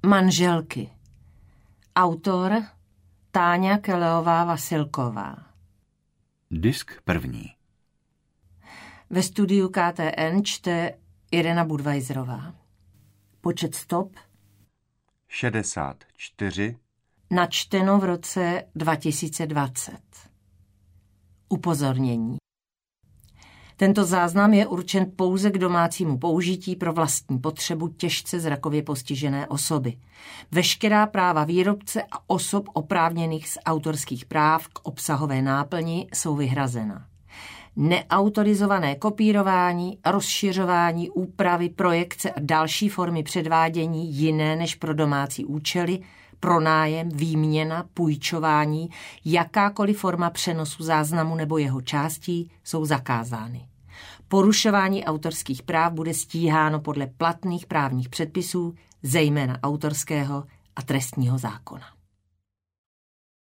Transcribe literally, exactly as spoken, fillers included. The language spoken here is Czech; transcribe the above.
Manželky. Autor Táňa Keleová Vasilková. Disk první. Ve studiu K T N čte Irena Budweiserová. Počet stop šedesát čtyři. Načteno v roce dva tisíce dvacet. Upozornění. Tento záznam je určen pouze k domácímu použití pro vlastní potřebu těžce zrakově postižené osoby. Veškerá práva výrobce a osob oprávněných z autorských práv k obsahové náplni jsou vyhrazena. Neautorizované kopírování, rozšiřování, úpravy, projekce a další formy předvádění jiné než pro domácí účely, pronájem, výměna, půjčování, jakákoliv forma přenosu záznamu nebo jeho částí jsou zakázány. Porušování autorských práv bude stíháno podle platných právních předpisů, zejména autorského a trestního zákona.